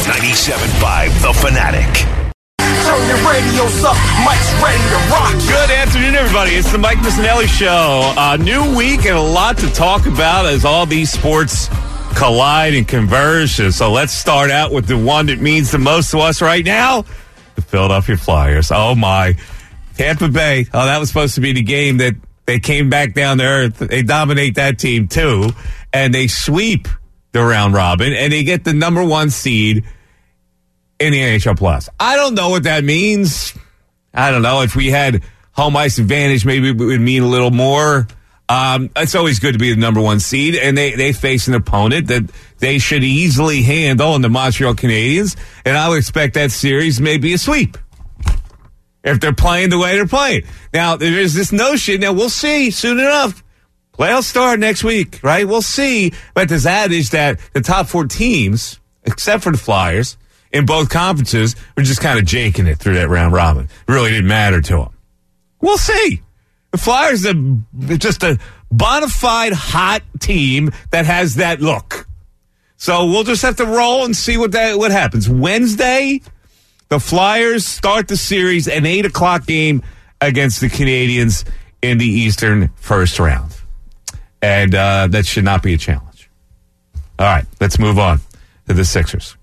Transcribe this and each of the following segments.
97.5 The Fanatic. Turn your radios up, Mike's ready to rock. Good afternoon, everybody. It's the Mike Missanelli Show. New week and a lot to talk about as all these sports collide and converge. So let's start out with the one that means the most to us right now, the Philadelphia Flyers. Oh, my. Tampa Bay. Oh, that was supposed to be the game that they came back down to earth. They dominate that team, too, and they sweep the round robin, and they get the number one seed in the NHL Plus. I don't know what that means. I don't know. If we had home ice advantage, maybe it would mean a little more. It's always good to be the number one seed, and they face an opponent that they should easily handle in the Montreal Canadiens, and I would expect that series may be a sweep if they're playing the way they're playing. Now, there's this notion that we'll see soon enough. Playoffs start next week, right? We'll see. But there's adage that the top four teams, except for the Flyers, in both conferences, were just kind of jaking it through that round robin. It really didn't matter to them. We'll see. The Flyers are just a bona fide hot team that has that look. So we'll just have to roll and see what happens. Wednesday, the Flyers start the series, an 8 o'clock game against the Canadiens in the Eastern first round. And that should not be a challenge. All right, let's move on to the Sixers.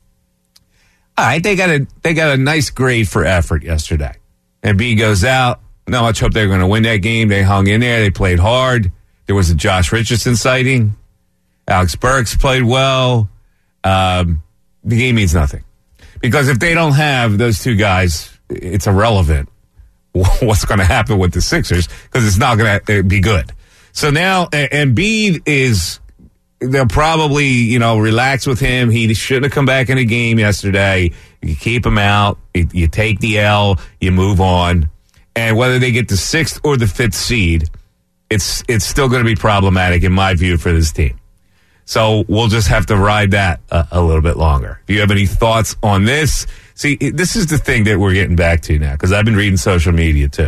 All right, they got a nice grade for effort yesterday. Embiid goes out. Not much hope they were going to win that game. They hung in there. They played hard. There was a Josh Richardson sighting. Alex Burks played well. The game means nothing. Because if they don't have those two guys, it's irrelevant what's going to happen with the Sixers because it's not going to be good. So now Embiid they'll probably, relax with him. He shouldn't have come back in the game yesterday. You keep him out. You take the L. You move on. And whether they get the 6th or the 5th seed, it's still going to be problematic, in my view, for this team. So we'll just have to ride that a little bit longer. If you have any thoughts on this, see, this is the thing that we're getting back to now, because I've been reading social media, too.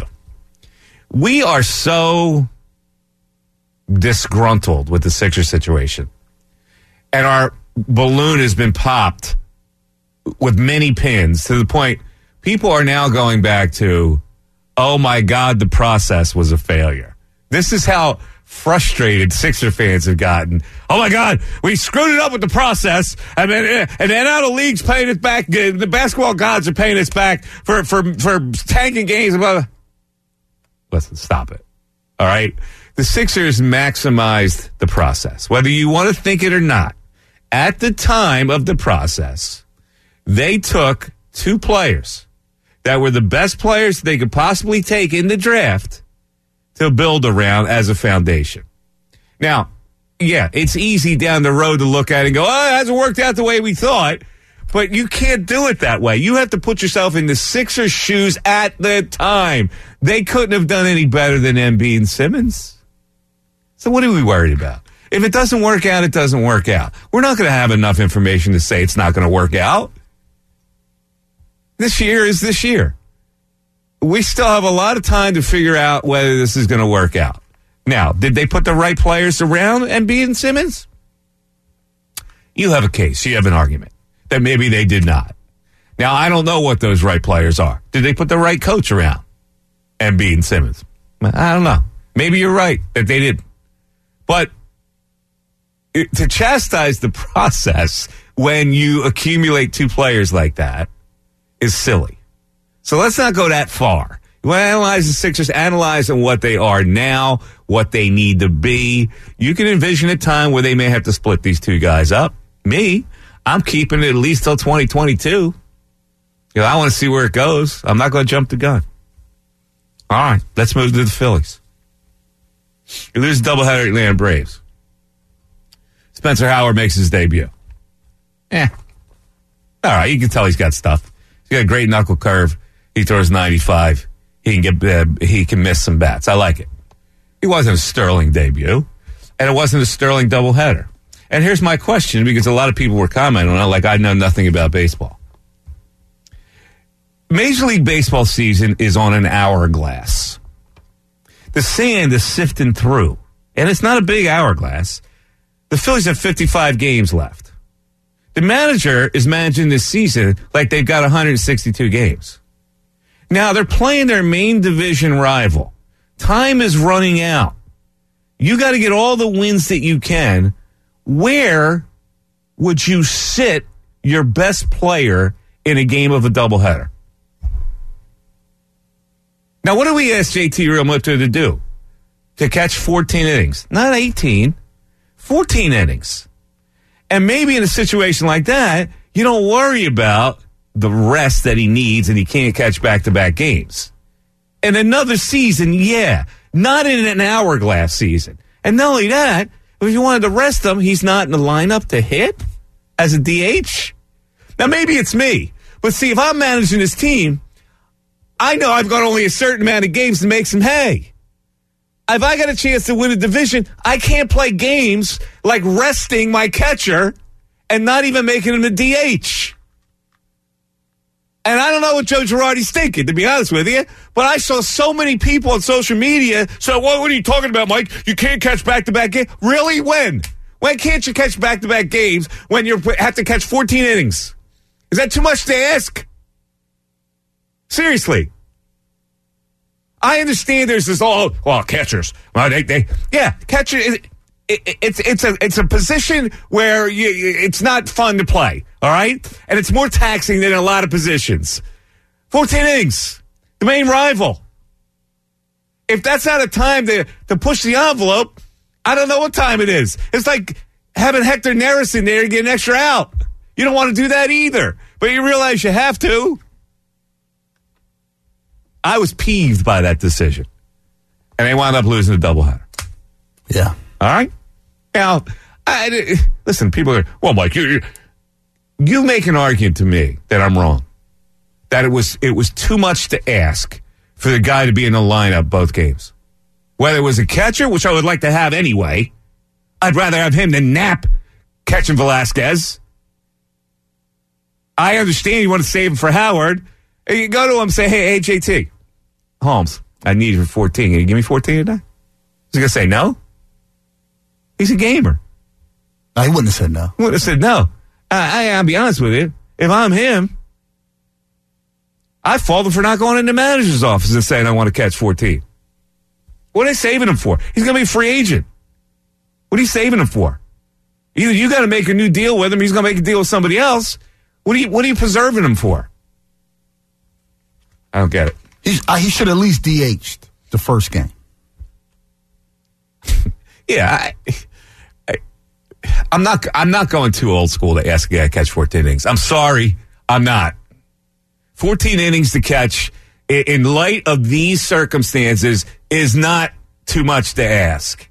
We are so disgruntled with the Sixers situation. And our balloon has been popped with many pins to the point people are now going back to, oh my God, the process was a failure. This is how frustrated Sixer fans have gotten. Oh my God, we screwed it up with the process, and then now the league's paying us back. The basketball gods are paying us back for tanking games. Listen, stop it. All right? The Sixers maximized the process. Whether you want to think it or not, at the time of the process, they took two players that were the best players they could possibly take in the draft to build around as a foundation. Now, yeah, it's easy down the road to look at it and go, oh, it hasn't worked out the way we thought. But you can't do it that way. You have to put yourself in the Sixers' shoes at the time. They couldn't have done any better than Embiid and Simmons. So what are we worried about? If it doesn't work out, it doesn't work out. We're not going to have enough information to say it's not going to work out. This year is this year. We still have a lot of time to figure out whether this is going to work out. Now, did they put the right players around Embiid and Simmons? You have a case. You have an argument that maybe they did not. Now, I don't know what those right players are. Did they put the right coach around Embiid and Simmons? I don't know. Maybe you're right that they didn't. But to chastise the process when you accumulate two players like that is silly. So let's not go that far. You want to analyze the Sixers, analyze them what they are now, what they need to be. You can envision a time where they may have to split these two guys up. Me, I'm keeping it at least till 2022. I want to see where it goes. I'm not going to jump the gun. All right, let's move to the Phillies. You lose a doubleheader at Atlanta Braves. Spencer Howard makes his debut. All right, you can tell he's got stuff. He's got a great knuckle curve. He throws 95. He can miss some bats. I like it. It wasn't a sterling debut, and it wasn't a sterling doubleheader. And here's my question, because a lot of people were commenting on it like I know nothing about baseball. Major League Baseball season is on an hourglass. The sand is sifting through, and it's not a big hourglass. The Phillies have 55 games left. The manager is managing this season like they've got 162 games. Now, they're playing their main division rival. Time is running out. You got to get all the wins that you can. Where would you sit your best player in a game of a doubleheader? Now, what do we ask JT Realmuto to do? To catch 14 innings. Not 18, 14 innings. And maybe in a situation like that, you don't worry about the rest that he needs and he can't catch back-to-back games. In another season, yeah. Not in an hourglass season. And not only that, if you wanted to rest him, he's not in the lineup to hit as a DH. Now, maybe it's me. But see, if I'm managing this team, I know I've got only a certain amount of games to make some hay. If I got a chance to win a division, I can't play games like resting my catcher and not even making him a DH. And I don't know what Joe Girardi's thinking, to be honest with you, but I saw so many people on social media say, what are you talking about, Mike? You can't catch back-to-back games. Really? When? When can't you catch back-to-back games when you have to catch 14 innings? Is that too much to ask? Seriously. I understand there's this catchers. Well, catcher. It's a position where it's not fun to play. All right, and it's more taxing than a lot of positions. 14 innings, the main rival. If that's not a time to push the envelope, I don't know what time it is. It's like having Hector Neris in there to get an extra out. You don't want to do that either, but you realize you have to. I was peeved by that decision. And they wound up losing the doubleheader. Yeah. All right? Now, listen, people are, well, Mike, you make an argument to me that I'm wrong. That it was too much to ask for the guy to be in the lineup both games. Whether it was a catcher, which I would like to have anyway, I'd rather have him than Knapp catching Velasquez. I understand you want to save him for Howard. You go to him and say, hey, JT, Holmes, I need you for 14. Can you give me 14 today? Is he going to say no? He's a gamer. No, he wouldn't have said no. He wouldn't have said no. I'll be honest with you. If I'm him, I'd fault him for not going in the manager's office and saying I want to catch 14. What are they saving him for? He's going to be a free agent. What are you saving him for? Either you got to make a new deal with him, he's going to make a deal with somebody else. What are you preserving him for? I don't get it. He should at least DH'd the first game. Yeah, I'm not going too old school to ask a guy to catch 14 innings. I'm sorry, I'm not. 14 innings to catch in light of these circumstances is not too much to ask.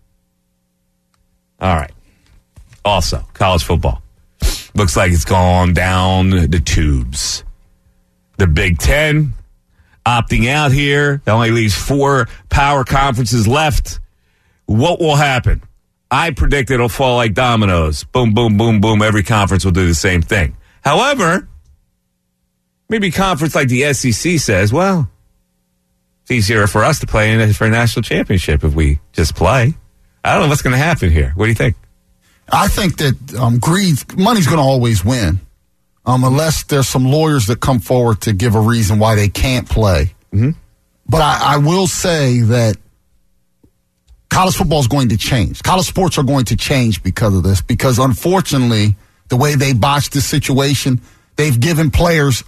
All right. Also, college football. Looks like it's gone down the tubes. The Big Ten opting out here. That only leaves 4 power conferences left. What will happen? I predict it'll fall like dominoes. Boom, boom, boom, boom. Every conference will do the same thing. However, maybe a conference like the SEC says, well, it's easier for us to play for a national championship if we just play. I don't know what's going to happen here. What do you think? I think that money's going to always win, unless there's some lawyers that come forward to give a reason why they can't play. Mm-hmm. But I will say that college football is going to change. College sports are going to change because of this, because unfortunately, the way they botched this situation, they've given players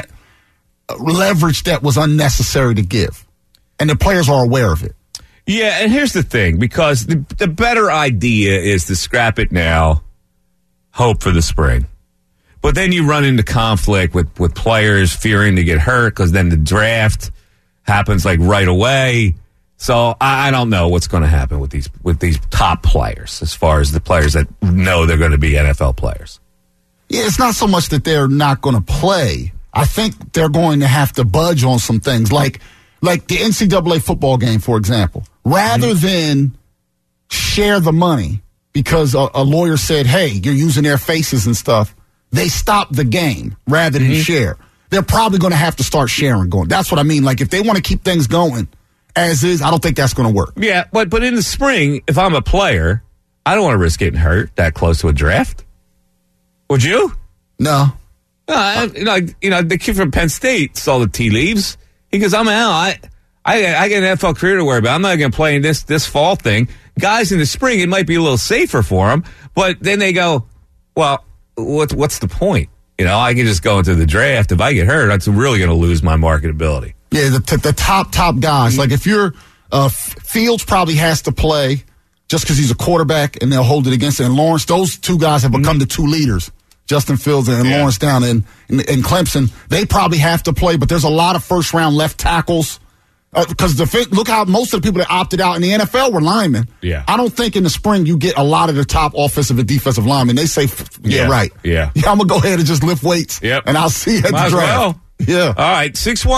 leverage that was unnecessary to give. And the players are aware of it. Yeah, and here's the thing, because the better idea is to scrap it now, hope for the spring. But then you run into conflict with players fearing to get hurt because then the draft happens like right away. So I don't know what's going to happen with these top players as far as the players that know they're going to be NFL players. Yeah, it's not so much that they're not going to play. I think they're going to have to budge on some things like the NCAA football game, for example. Rather than share the money because a lawyer said, hey, you're using their faces and stuff, they stopped the game rather than share. They're probably going to have to start sharing going. That's what I mean. Like, if they want to keep things going as is, I don't think that's going to work. Yeah, but in the spring, if I'm a player, I don't want to risk getting hurt that close to a draft. Would you? No. The kid from Penn State saw the tea leaves. He goes, I'm out. I got an NFL career to worry about. I'm not going to play in this fall thing. Guys in the spring, it might be a little safer for them. But then they go, well, what's the point? I can just go into the draft. If I get hurt, that's really going to lose my marketability. Yeah, the top guys. Like if you're Fields probably has to play just because he's a quarterback, and they'll hold it against it. And Lawrence, those two guys have become the two leaders. Justin Fields and Lawrence down in Clemson. They probably have to play, but there's a lot of first-round left tackles. Because look how most of the people that opted out in the NFL were linemen. Yeah. I don't think in the spring you get a lot of the top offensive and defensive linemen. They say, right. Yeah. I'm going to go ahead and just lift weights. Yep. And I'll see you at the draft. Well. Yeah. All right.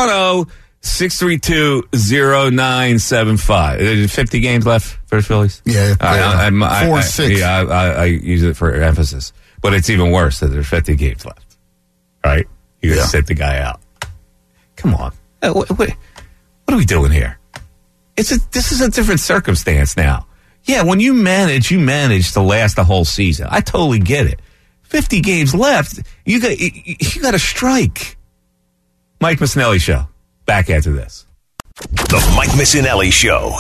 610-632-0975. 50 games left for the Phillies? Yeah. 4 and 6. Yeah, I use it for emphasis. But it's even worse that there's 50 games left. Right? You got to sit the guy out. Come on. What are we doing here? This is a different circumstance now. Yeah, when you manage to last the whole season. I totally get it. 50 games left. You got to strike. Mike Missanelli Show. Back after this. The Mike Missanelli Show.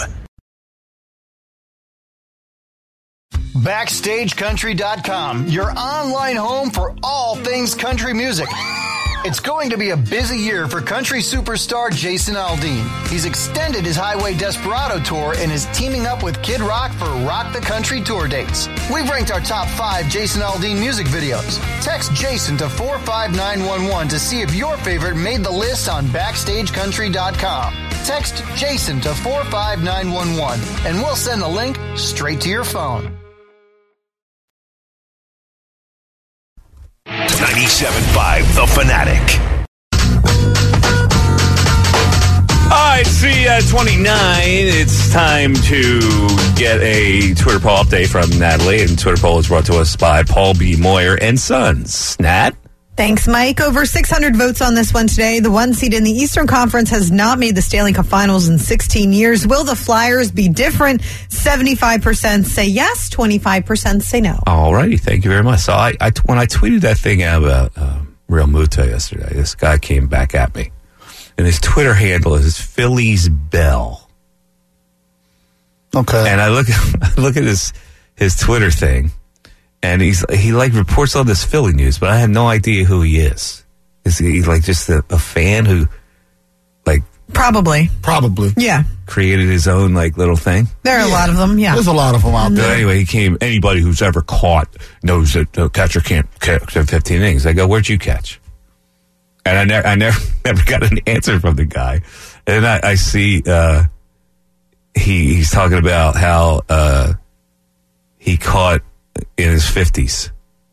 BackstageCountry.com, your online home for all things country music. It's going to be a busy year for country superstar Jason Aldean. He's extended his Highway Desperado tour and is teaming up with Kid Rock for Rock the Country tour dates. We've ranked our top 5 Jason Aldean music videos. Text Jason to 45911 to see if your favorite made the list on BackstageCountry.com. Text Jason to 45911 and we'll send the link straight to your phone. 97.5 The Fanatic. All right, C29. It's time to get a Twitter poll update from Natalie. And Twitter poll is brought to us by Paul B. Moyer and Sons. Nat? Thanks, Mike. Over 600 votes on this one today. The one seed in the Eastern Conference has not made the Stanley Cup Finals in 16 years. Will the Flyers be different? 75% say yes, 25% say no. All righty. Thank you very much. So when I tweeted that thing out about Real Muto yesterday, this guy came back at me. And his Twitter handle is Phillies Bell. Okay. And I look at his Twitter thing. And he reports all this Philly news, but I have no idea who he is. Is he like just a fan who Probably. Yeah. created his own little thing? There are a lot of them, yeah. There's a lot of them out there. But anyway, anybody who's ever caught knows that the catcher can't catch in 15 innings. I go, where'd you catch? And I never got an answer from the guy. And I see he's talking about how he caught in his 50s.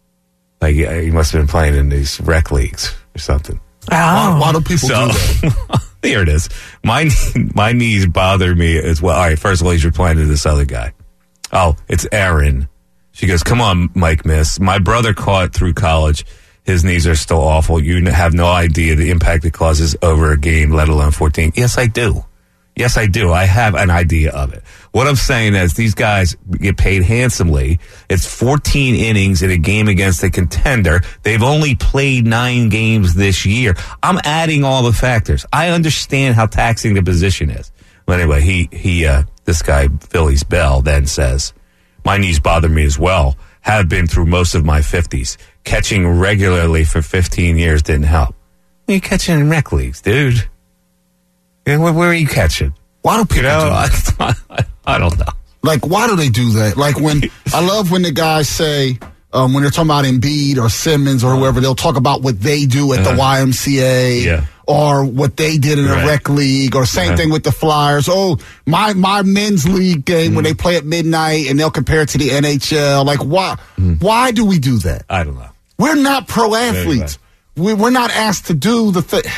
He must have been playing in these rec leagues or something. Oh. Why do people do that? There it is. My knees bother me as well. All right, first of all, he's replying to this other guy. Oh, it's Aaron. She goes, come on, Mike Miss. My brother caught through college. His knees are still awful. You have no idea the impact it causes over a game, let alone 14. Yes, I do. Yes, I do. I have an idea of it. What I'm saying is these guys get paid handsomely. It's 14 innings in a game against a contender. They've only played 9 games this year. I'm adding all the factors. I understand how taxing the position is. But anyway, this guy, Phillies Bell, then says, my knees bother me as well. Have been through most of my 50s. Catching regularly for 15 years didn't help. What are you catching in rec leagues, dude? Where are you catching? Why do people do that? I don't know. Why do they do that? I love when the guys say, when they're talking about Embiid or Simmons or whoever, they'll talk about what they do at the YMCA or what they did in a rec league or same thing with the Flyers. Oh, my men's league game when they play at midnight and they'll compare it to the NHL. Why do we do that? I don't know. We're not pro athletes. We're not asked to do the thing.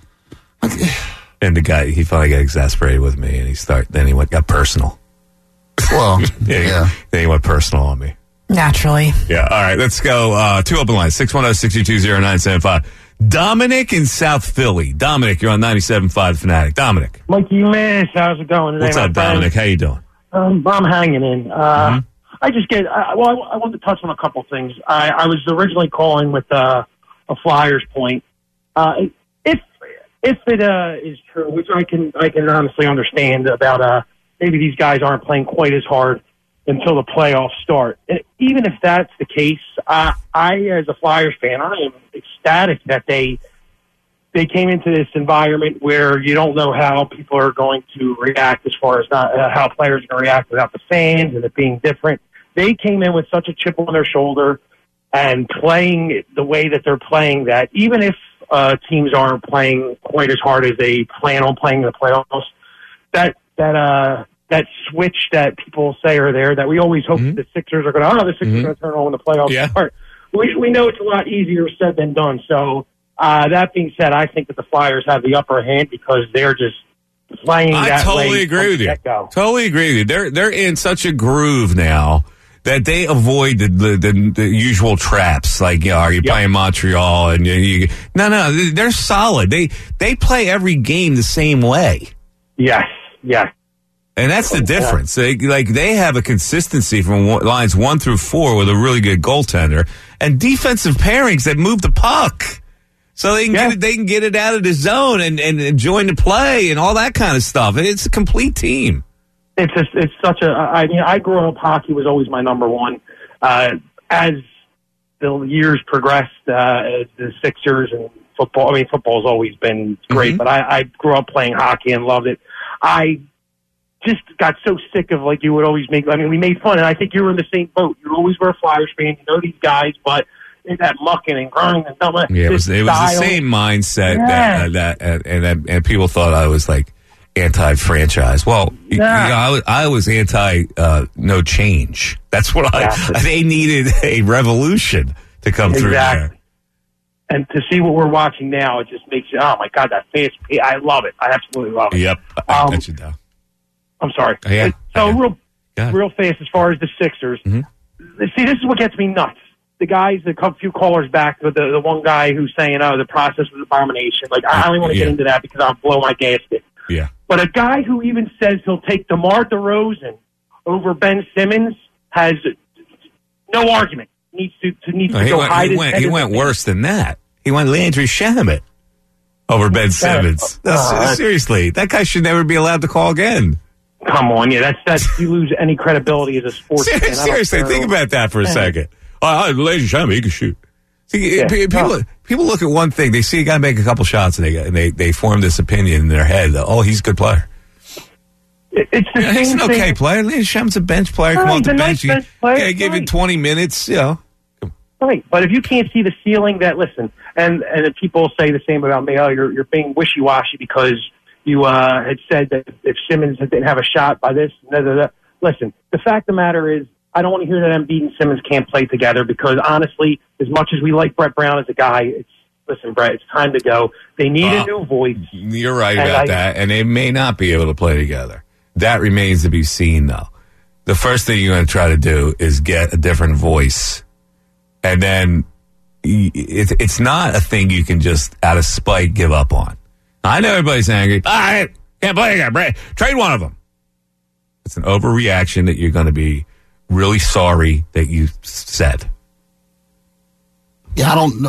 And the guy, he finally got exasperated with me, and then he got personal. Well, Then he went personal on me. Naturally. Yeah, all right, let's go. 2 open lines, 610-622-0975. Dominic in South Philly. Dominic, you're on 97.5 Fanatic. Dominic. Mikey Miss, how's it going today? What's up, Dominic? How you doing? I'm hanging in. I just I wanted to touch on a couple things. I was originally calling with a Flyers point. If it is true, which I can honestly understand about maybe these guys aren't playing quite as hard until the playoffs start. And even if that's the case, I as a Flyers fan, I am ecstatic that they came into this environment where you don't know how people are going to react as far as how players are going to react without the fans and it being different. They came in with such a chip on their shoulder and playing the way that they're playing that even if teams aren't playing quite as hard as they plan on playing in the playoffs, that switch that people say are there, that we always hope the Sixers are going to turn on when the playoffs start. We know it's a lot easier said than done. So that being said, I think that the Flyers have the upper hand because they're just playing that way. I totally agree with you. Totally agree with you. They're in such a groove now that they avoid the usual traps. Like, are you playing Montreal? And no, they're solid. They play every game the same way. Yes. And that's the difference. They have a consistency from lines 1 through 4 with a really good goaltender and defensive pairings that move the puck. So they can get it out of the zone and join the play and all that kind of stuff. It's a complete team. It's such a. I mean, I grew up, hockey was always my number one. As the years progressed, the Sixers and football. I mean, football's always been great, but I grew up playing hockey and loved it. I just got so sick of you would always make. I mean, we made fun, and I think you were in the same boat. You always were a Flyers fan. You know these guys, but that mucking and grinding and stuff. Yeah, it was the same mindset and people thought I was anti-franchise. Well, I was anti no change. That's what they needed a revolution to come through there. And to see what we're watching now, it just makes you, oh my God, that fast pace. I love it. I absolutely love it. Yep. I bet you do. I'm sorry. Yeah. So real fast as far as the Sixers. See, this is what gets me nuts. The guys, a few callers back, the one guy who's saying, the process was abomination. I don't want to get into that because I'll blow my gasket. Yeah. But a guy who even says he'll take DeMar DeRozan over Ben Simmons has no argument. Needs to go hide his head. He went worse than that. He went Landry Shamet over Ben Simmons. Seriously, that guy should never be allowed to call again. Come on, that's you lose any credibility as a sports fan. Seriously, think about that for a second. Landry Shamet, he can shoot. See, people look at one thing. They see a guy make a couple shots, and they form this opinion in their head that, he's a good player. It's the same he's an okay thing. player. Landry Shamet's a bench player. Come off the bench. Nice player. Give him 20 minutes, Right, but if you can't see the ceiling, and people say the same about me. You're being wishy-washy because you had said that if Simmons didn't have a shot by this. Listen, the fact of the matter is, I don't want to hear that Embiid and Simmons can't play together because honestly, as much as we like Brett Brown as a guy, listen, Brett, it's time to go. They need a new voice. You're right about that, and they may not be able to play together. That remains to be seen, though. The first thing you're going to try to do is get a different voice. And then it's not a thing you can just, out of spite, give up on. I know everybody's angry. I can't play again. Trade one of them. It's an overreaction that you're going to be really sorry that you said. Yeah, I don't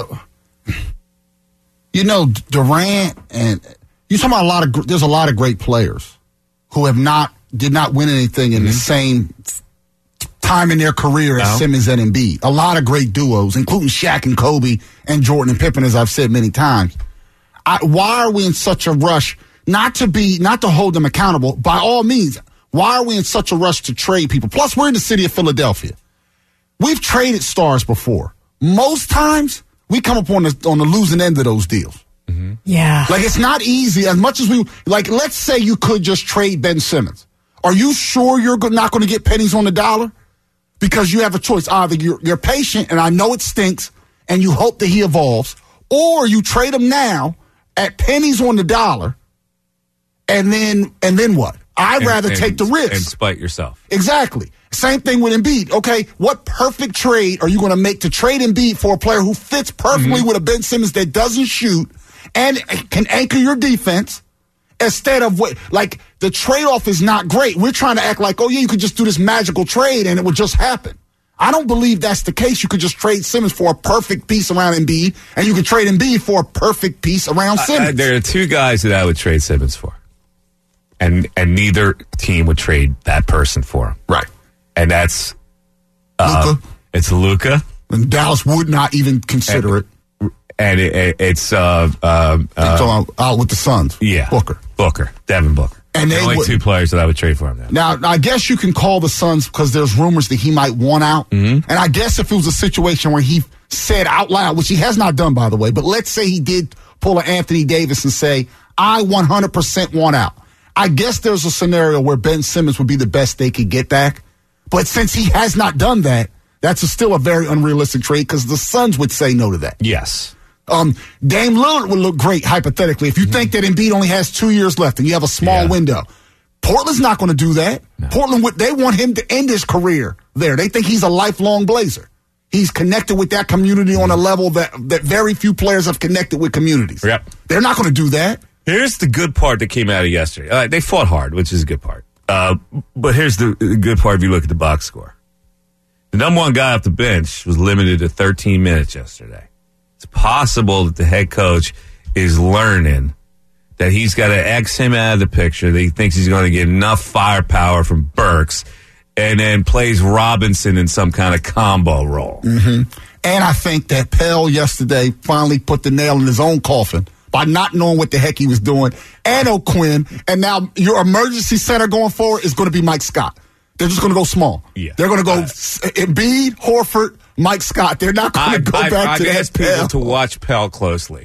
know. Durant and you talking about there's a lot of great players who did not win anything in the same time in their career as Simmons and Embiid. A lot of great duos, including Shaq and Kobe and Jordan and Pippen, as I've said many times. Why are we in such a rush not to hold them accountable? By all means, why are we in such a rush to trade people? Plus, we're in the city of Philadelphia. We've traded stars before. Most times, we come up on the losing end of those deals. Mm-hmm. Yeah. It's not easy. As much as let's say you could just trade Ben Simmons. Are you sure you're not going to get pennies on the dollar? Because you have a choice. Either you're patient, and I know it stinks, and you hope that he evolves, or you trade him now at pennies on the dollar, and then what? I'd rather take the risk. And spite yourself. Exactly. Same thing with Embiid. Okay, what perfect trade are you going to make to trade Embiid for a player who fits perfectly with a Ben Simmons that doesn't shoot and can anchor your defense instead of the trade-off is not great. We're trying to act like, you could just do this magical trade and it would just happen. I don't believe that's the case. You could just trade Simmons for a perfect piece around Embiid, and you could trade Embiid for a perfect piece around Simmons. There are two guys that I would trade Simmons for, and neither team would trade that person for him. Right. And that's Luka. It's Luka. And Dallas would not even consider it. And it's out with the Suns. Yeah. Booker. Devin Booker. And the only two players that I would trade for him now. Now, I guess you can call the Suns because there's rumors that he might want out. Mm-hmm. And I guess if it was a situation where he said out loud, which he has not done, by the way, but let's say he did pull an Anthony Davis and say, I 100% want out. I guess there's a scenario where Ben Simmons would be the best they could get back. But since he has not done that, that's still a very unrealistic trade because the Suns would say no to that. Yes. Dame Lillard would look great, hypothetically. If you think that Embiid only has 2 years left and you have a small window. Portland's not going to do that. No. Portland, they want him to end his career there. They think he's a lifelong Blazer. He's connected with that community on a level that very few players have connected with communities. Yep. They're not going to do that. Here's the good part that came out of yesterday. They fought hard, which is a good part. But here's the good part if you look at the box score. The number one guy off the bench was limited to 13 minutes yesterday. It's possible that the head coach is learning that he's got to X him out of the picture, that he thinks he's going to get enough firepower from Burks, and then plays Robinson in some kind of combo role. Mm-hmm. And I think that Pell yesterday finally put the nail in his own coffin by not knowing what the heck he was doing, and O'Quinn, and now your emergency center going forward is going to be Mike Scott. They're just going to go small. Yeah. They're going to go Embiid, Horford, Mike Scott. They're not going to go back to that. I asked people to watch Pell closely.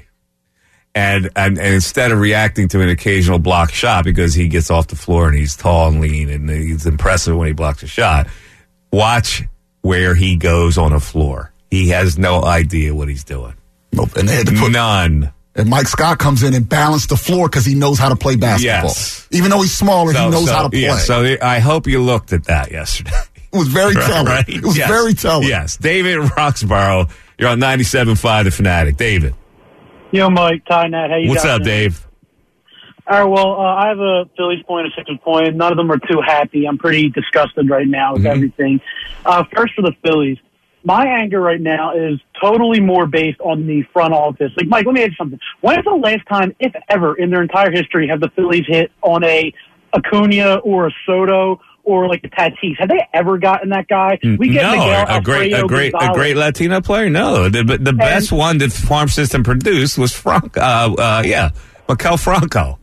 And instead of reacting to an occasional block shot because he gets off the floor and he's tall and lean and he's impressive when he blocks a shot, watch where he goes on a floor. He has no idea what he's doing. Nope. And they had to put none. And Mike Scott comes in and balances the floor because he knows how to play basketball. Yes. Even though he's smaller, he knows how to play. Yeah, so I hope you looked at that yesterday. It was very telling. Right? It was very telling. Yes. David Roxborough, you're on 97.5 The Fanatic. David. Yo, Mike, Ty, Nat, how you What's guys up, doing? Dave? All right, well, I have a Phillies point, a Sixers point. None of them are too happy. I'm pretty disgusted right now with everything. First for the Phillies. My anger right now is totally more based on the front office. Like, Mike, let me ask you something. When is the last time, if ever, in their entire history, have the Phillies hit on a Acuna or a Soto or like a Tatis? Have they ever gotten that guy? We get Miguel Alfredo a great Latino player. No, the best one that farm system produced was Maikel Franco.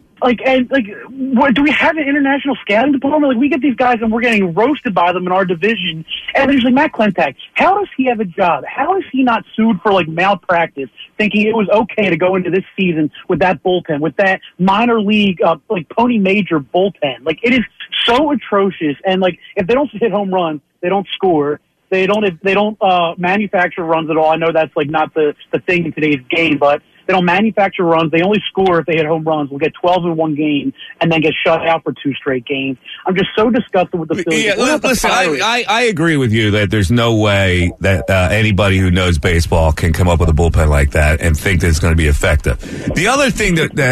What, do we have an international scouting department? Like, we get these guys and we're getting roasted by them in our division. And there's like Matt Klentak. How does he have a job? How is he not sued for like malpractice, thinking it was okay to go into this season with that bullpen, with that minor league, Pony Major bullpen? Like, it is so atrocious. And like, if they don't hit home runs, they don't score. They don't manufacture runs at all. I know that's like not the thing in today's game, but they don't manufacture runs. They only score if they hit home runs. We'll get 12 in one game and then get shut out for 2 straight games. I'm just so disgusted with the Phillies. Yeah, listen, I agree with you that there's no way that anybody who knows baseball can come up with a bullpen like that and think that it's going to be effective. The other thing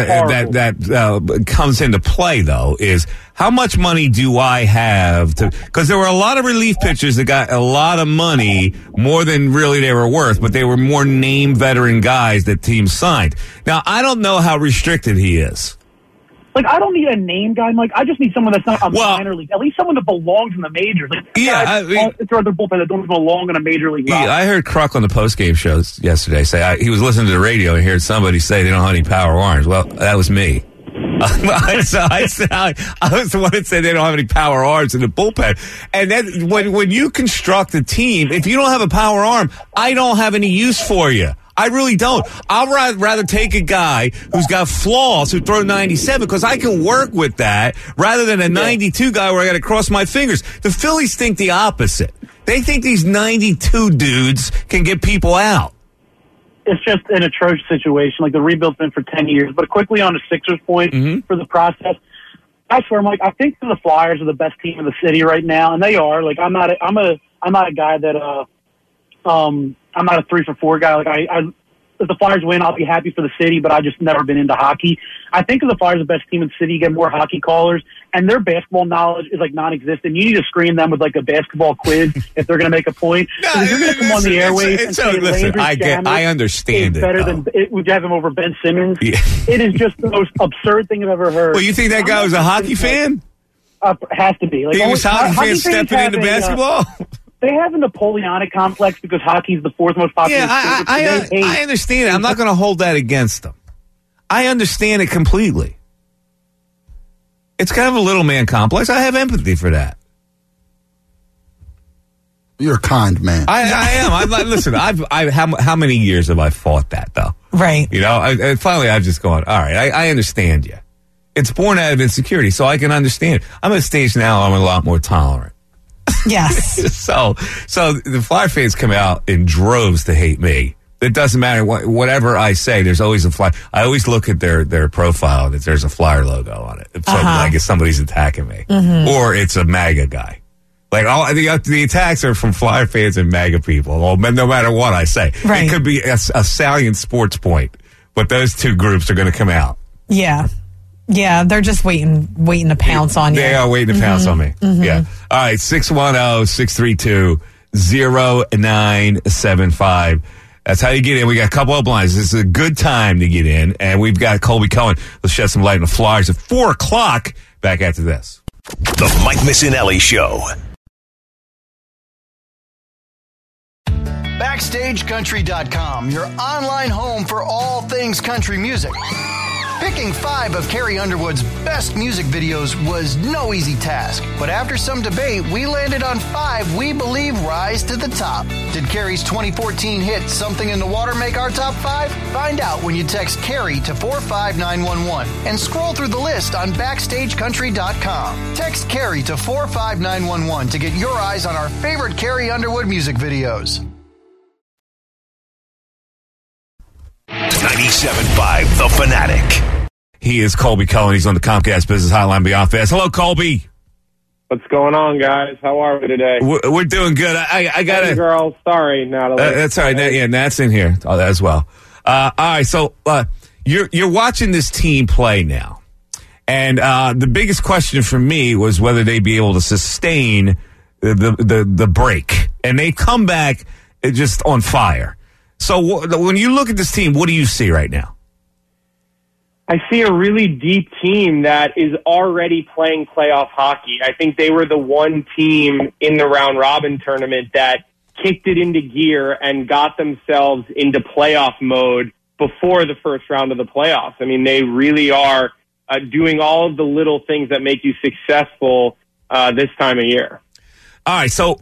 that comes into play, though, is how much money do I have to? Because there were a lot of relief pitchers that got a lot of money, more than really they were worth, but they were more name veteran guys that teams signed. Now, I don't know how restricted he is. Like, I don't need a name guy, Mike. I just need someone that's not a minor league. At least someone that belongs in the majors. Like, it's other bullpen that don't belong in a major league. Yeah, I heard Kruk on the postgame shows yesterday say he was listening to the radio and heard somebody say they don't have any power arms. Well, that was me. I was the one that said they don't have any power arms in the bullpen. And then when you construct a team, if you don't have a power arm, I don't have any use for you. I really don't. I'd rather take a guy who's got flaws who throw 97 because I can work with that rather than a 92 guy where I got to cross my fingers. The Phillies think the opposite. They think these 92 dudes can get people out. It's just an atrocious situation. Like, the rebuild's been for 10 years. But quickly on the Sixers point for the process, I swear, Mike, I think the Flyers are the best team in the city right now, and they are. Like, I'm not a guy that I'm not a 3-for-4 guy. Like, if the Flyers win, I'll be happy for the city, but I've just never been into hockey. I think if the Flyers are the best team in the city, you get more hockey callers, and their basketball knowledge is like non-existent. You need to screen them with like a basketball quiz if they're going to make a point. No, if you're going to come on the airwaves and say listen, I understand is it. Better though. than would you have him over Ben Simmons? Yeah. It is just the most absurd thing I've ever heard. Well, you think that guy was a hockey fan? Has to be. Like, He was hockey fan fans stepping have into basketball? They have a Napoleonic complex because hockey is the fourth most popular sport. I understand it. I'm not going to hold that against them. I understand it completely. It's kind of a little man complex. I have empathy for that. You're a kind man. I am. Listen, how many years have I fought that, though? Right. You know, and finally I've just gone, all right, I understand you. It's born out of insecurity, so I can understand. I'm at a stage now I'm a lot more tolerant. Yes. So the Flyer fans come out in droves to hate me. It doesn't matter whatever I say. There's always a Flyer. I always look at their profile and there's a Flyer logo on it. So like if somebody's attacking me, or it's a MAGA guy. Like all the attacks are from Flyer fans and MAGA people. Well, no matter what I say, right. It could be a salient sports point, but those two groups are going to come out. Yeah. Yeah, they're just waiting to pounce on you. They are waiting to pounce on me. Yeah. All right, 610-632-0975. That's how you get in. We got a couple of lines. This is a good time to get in, and we've got Colby Cohen. Let's shed some light on the Flyers at 4 o'clock. Back after this. The Mike Missinelli Show. BackstageCountry.com, your online home for all things country music. Picking 5 of Carrie Underwood's best music videos was no easy task, but after some debate, we landed on 5 we believe rise to the top. Did Carrie's 2014 hit Something in the Water make our top 5? Find out when you text Carrie to 45911 and scroll through the list on BackstageCountry.com. Text Carrie to 45911 to get your eyes on our favorite Carrie Underwood music videos. 97.5 The Fanatic. He is Colby Cohen. He's on the Comcast Business Hotline Beyond Fast. Hello, Colby. What's going on, guys? How are we today? We're doing good. I got Hey, girls. Sorry, Natalie. that's all right. Yeah, Nat's in here as well. All right, so you're watching this team play now, and the biggest question for me was whether they'd be able to sustain the break, and they come back just on fire. So when you look at this team, what do you see right now? I see a really deep team that is already playing playoff hockey. I think they were the one team in the round-robin tournament that kicked it into gear and got themselves into playoff mode before the first round of the playoffs. I mean, they really are doing all of the little things that make you successful this time of year. All right, so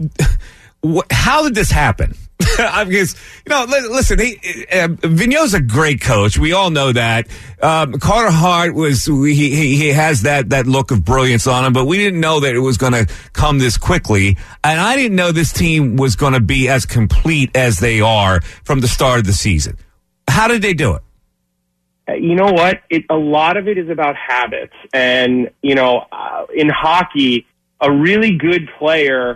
how did this happen? Because, listen, Vigneault's a great coach. We all know that. Carter Hart he has that look of brilliance on him, but we didn't know that it was going to come this quickly. And I didn't know this team was going to be as complete as they are from the start of the season. How did they do it? You know what? A lot of it is about habits. And, in hockey, a really good player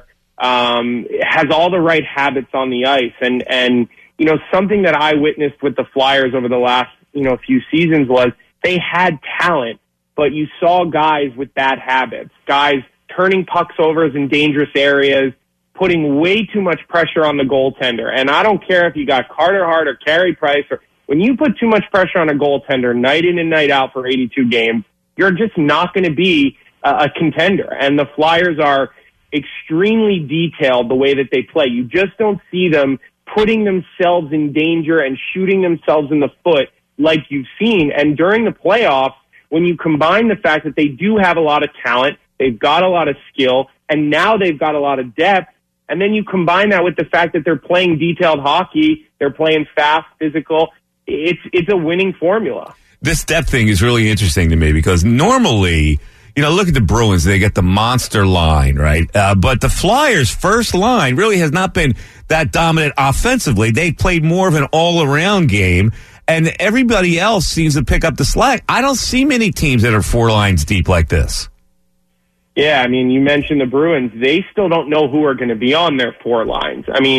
has all the right habits on the ice. And something that I witnessed with the Flyers over the last, few seasons was they had talent, but you saw guys with bad habits, guys turning pucks over in dangerous areas, putting way too much pressure on the goaltender. And I don't care if you got Carter Hart or Carey Price, or when you put too much pressure on a goaltender night in and night out for 82 games, you're just not going to be a contender. And the Flyers are extremely detailed the way that they play. You just don't see them putting themselves in danger and shooting themselves in the foot like you've seen. And during the playoffs, when you combine the fact that they do have a lot of talent, they've got a lot of skill, and now they've got a lot of depth, and then you combine that with the fact that they're playing detailed hockey, they're playing fast, physical, it's a winning formula. This depth thing is really interesting to me because normally, look at the Bruins. They get the monster line, right? But the Flyers' first line really has not been that dominant offensively. They played more of an all-around game, and everybody else seems to pick up the slack. I don't see many teams that are 4 lines deep like this. Yeah, I mean, you mentioned the Bruins. They still don't know who are going to be on their 4 lines. I mean,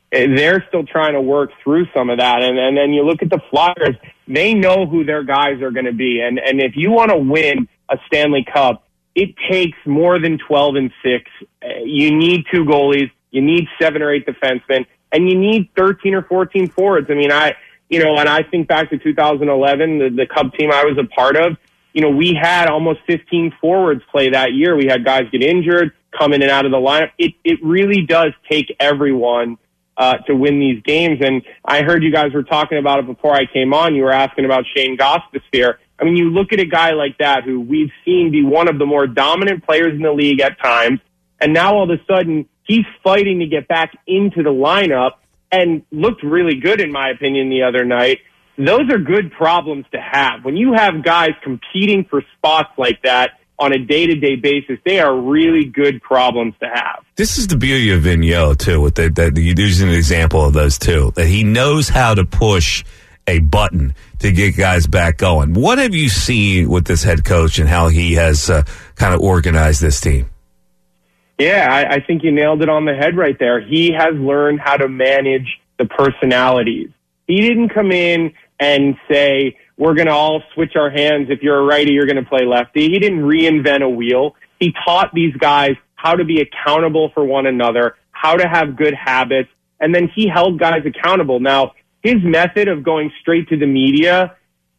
they're still trying to work through some of that. And then you look at the Flyers, they know who their guys are going to be. And if you want to win a Stanley Cup, it takes more than 12 and 6. You need 2 goalies, you need 7 or 8 defensemen, and you need 13 or 14 forwards. I mean, when I think back to 2011, the Cub team I was a part of, we had almost 15 forwards play that year. We had guys get injured, come in and out of the lineup. It really does take everyone to win these games. And I heard you guys were talking about it before I came on. You were asking about Shane Gostisbehere. I mean, you look at a guy like that who we've seen be one of the more dominant players in the league at times, and now all of a sudden he's fighting to get back into the lineup and looked really good, in my opinion, the other night. Those are good problems to have. When you have guys competing for spots like that on a day-to-day basis, they are really good problems to have. This is the beauty of Vigneault, too, with that you're using an example of those two, that he knows how to push a button to get guys back going. What have you seen with this head coach and how he has kind of organized this team? Yeah, I think you nailed it on the head right there. He has learned how to manage the personalities. He didn't come in and say, we're going to all switch our hands. If you're a righty, you're going to play lefty. He didn't reinvent a wheel. He taught these guys how to be accountable for one another, how to have good habits, and then he held guys accountable. Now, his method of going straight to the media,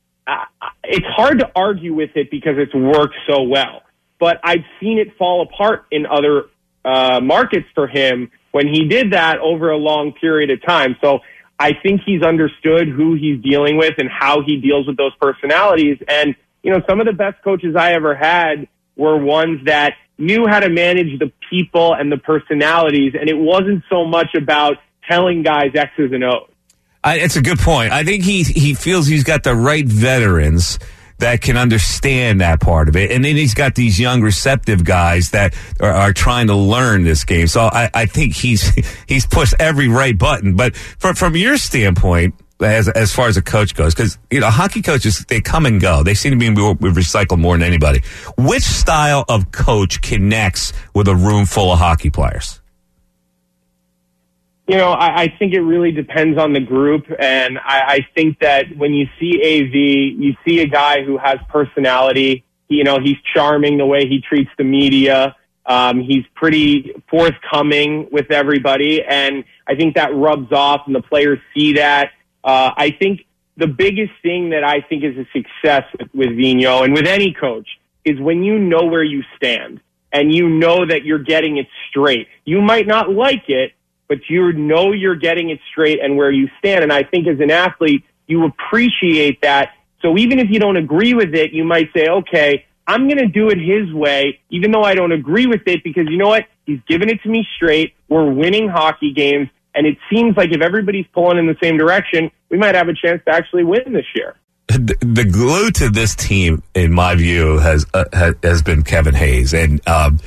it's hard to argue with it because it's worked so well. But I've seen it fall apart in other markets for him when he did that over a long period of time. So I think he's understood who he's dealing with and how he deals with those personalities. And, some of the best coaches I ever had were ones that knew how to manage the people and the personalities, and it wasn't so much about telling guys X's and O's. It's a good point. I think he feels he's got the right veterans that can understand that part of it. And then he's got these young, receptive guys that are trying to learn this game. So I think he's pushed every right button. But from your standpoint, as far as a coach goes, because, hockey coaches, they come and go. They seem to be recycled more than anybody. Which style of coach connects with a room full of hockey players? I think it really depends on the group, and I think that when you see AV, you see a guy who has personality. He's charming the way he treats the media. He's pretty forthcoming with everybody, and I think that rubs off, and the players see that. I think the biggest thing that I think is a success with Vigneault and with any coach is when you know where you stand, and you know that you're getting it straight. You might not like it, but you know you're getting it straight and where you stand. And I think as an athlete, you appreciate that. So even if you don't agree with it, you might say, okay, I'm going to do it his way, even though I don't agree with it, because you know what? He's given it to me straight. We're winning hockey games. And it seems like if everybody's pulling in the same direction, we might have a chance to actually win this year. The glue to this team, in my view, has been Kevin Hayes. And,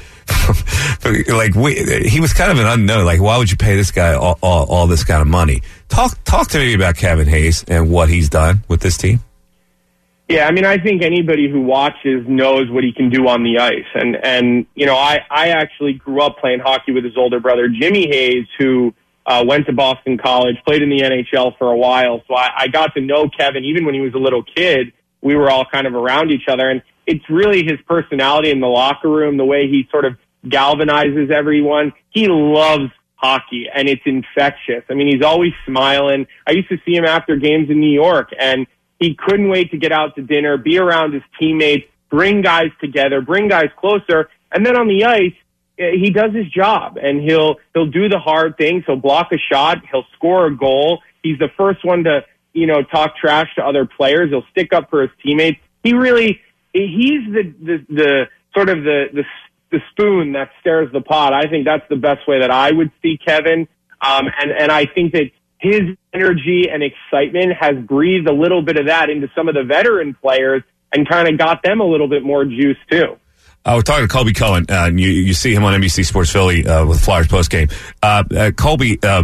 he was kind of an unknown. Like, why would you pay this guy all this kind of money? Talk to me about Kevin Hayes and what he's done with this team. Yeah, I think anybody who watches knows what he can do on the ice. And I actually grew up playing hockey with his older brother, Jimmy Hayes, who went to Boston College, played in the NHL for a while. So I got to know Kevin even when he was a little kid. We were all kind of around each other. And it's really his personality in the locker room, the way he sort of galvanizes everyone. He loves hockey, and it's infectious. He's always smiling. I used to see him after games in New York, and he couldn't wait to get out to dinner, be around his teammates, bring guys together, bring guys closer. And then on the ice, he does his job, and he'll do the hard things. He'll block a shot. He'll score a goal. He's the first one to, talk trash to other players. He'll stick up for his teammates. He's the sort of the spoon that stirs the pot. I think that's the best way that I would see Kevin. And I think that his energy and excitement has breathed a little bit of that into some of the veteran players and kind of got them a little bit more juice too. We're talking to Colby Cohen. You see him on NBC Sports Philly with Flyers postgame. Colby,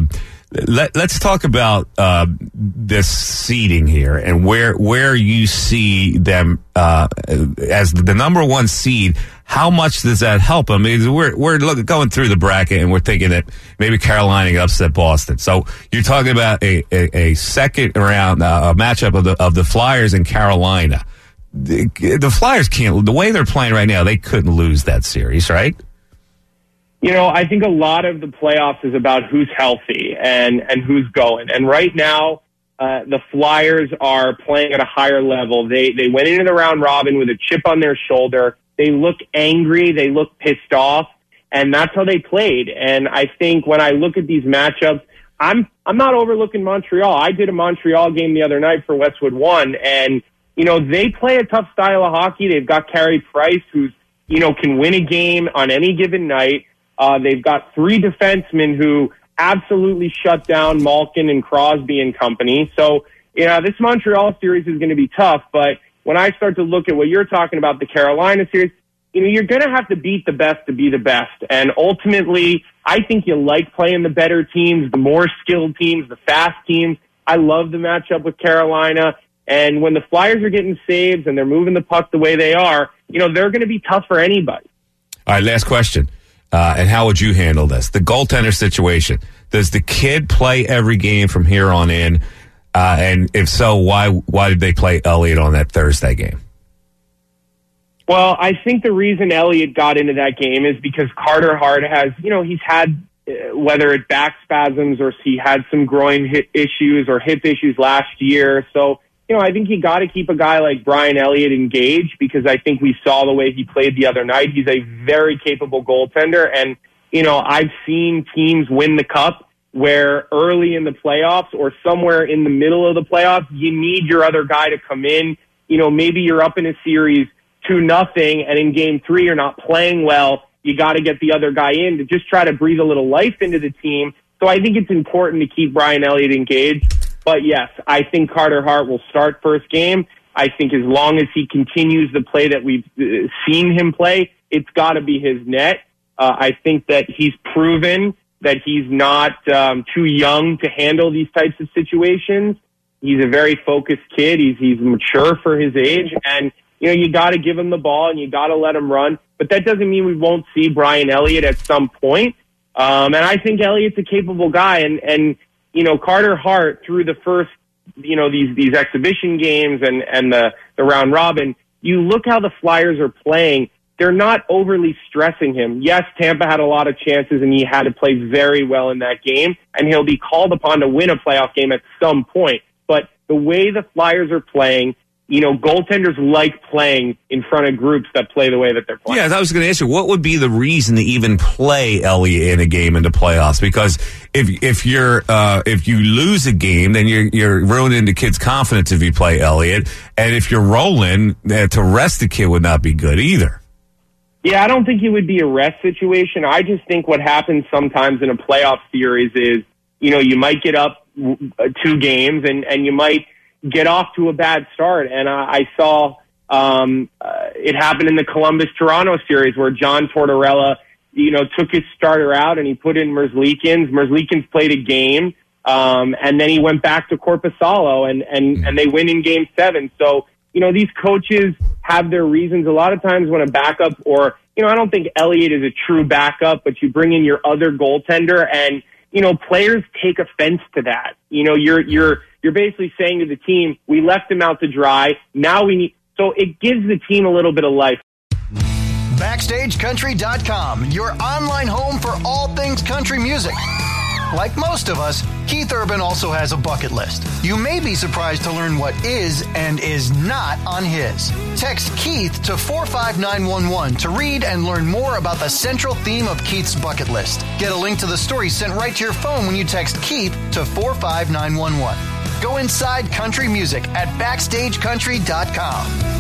Let's talk about this seeding here and where you see them as the number one seed. How much does that help them? I mean, we're going through the bracket and we're thinking that maybe Carolina can upset Boston. So you're talking about a second round matchup of the Flyers and Carolina. The Flyers can't. The way they're playing right now, they couldn't lose that series, right? You know, I think a lot of the playoffs is about who's healthy and who's going. And right now, the Flyers are playing at a higher level. They went into the round robin with a chip on their shoulder. They look angry. They look pissed off. And that's how they played. And I think when I look at these matchups, I'm not overlooking Montreal. I did a Montreal game the other night for Westwood One. And, you know, they play a tough style of hockey. They've got Carey Price, who's, you know, can win a game on any given night. They've got three defensemen who absolutely shut down Malkin and Crosby and company. So, you know, this Montreal series is going to be tough. But when I start to look at what you're talking about, the Carolina series, you know, you're going to have to beat the best to be the best. And ultimately, I think you like playing the better teams, the more skilled teams, the fast teams. I love the matchup with Carolina. And when the Flyers are getting saves and they're moving the puck the way they are, you know, they're going to be tough for anybody. All right, last question. And how would you handle this? The goaltender situation. Does the kid play every game from here on in? And if so, why did they play Elliott on that Thursday game? Well, I think the reason Elliott got into that game is because Carter Hart has, you know, he's had, whether it's back spasms or he had some groin issues or hip issues last year. So, you know, I think you got to keep a guy like Brian Elliott engaged because I think we saw the way he played the other night. He's a very capable goaltender. And, you know, I've seen teams win the cup where early in the playoffs or somewhere in the middle of the playoffs, you need your other guy to come in. You know, maybe you're up in a series 2-0 and in game 3 you're not playing well. You got to get the other guy in to just try to breathe a little life into the team. So I think it's important to keep Brian Elliott engaged. But yes, I think Carter Hart will start first game. I think as long as he continues the play that we've seen him play, it's got to be his net. I think that he's proven that he's not too young to handle these types of situations. He's a very focused kid. He's mature for his age. And, you know, you got to give him the ball and you got to let him run. But that doesn't mean we won't see Brian Elliott at some point. And I think Elliott's a capable guy. And you know, Carter Hart through the first, you know, these exhibition games and the round robin, you look how the Flyers are playing. They're not overly stressing him. Yes, Tampa had a lot of chances and he had to play very well in that game and he'll be called upon to win a playoff game at some point. But the way the Flyers are playing, you know, goaltenders like playing in front of groups that play the way that they're playing. Yeah, I was going to ask you, what would be the reason to even play Elliott in a game in the playoffs? Because if you lose a game, then you're ruining the kid's confidence if you play Elliott, and if you're rolling, to rest the kid would not be good either. Yeah, I don't think it would be a rest situation. I just think what happens sometimes in a playoff series is, you know, you might get up 2 games and you might get off to a bad start. And I saw it happen in the Columbus-Toronto series where John Tortorella, you know, took his starter out and he put in Merzlikins. Merzlikins played a game, and then he went back to Korpisalo and they win in game 7. So, you know, these coaches have their reasons. A lot of times when a backup or, you know, I don't think Elliott is a true backup, but you bring in your other goaltender and, you know, players take offense to that. You know, you're basically saying to the team, we left him out to dry. Now we need, so it gives the team a little bit of life. BackstageCountry.com, your online home for all things country music. Like most of us, Keith Urban also has a bucket list. You may be surprised to learn what is and is not on his. Text Keith to 45911 to read and learn more about the central theme of Keith's bucket list. Get a link to the story sent right to your phone when you text Keith to 45911. Go inside country music at BackstageCountry.com.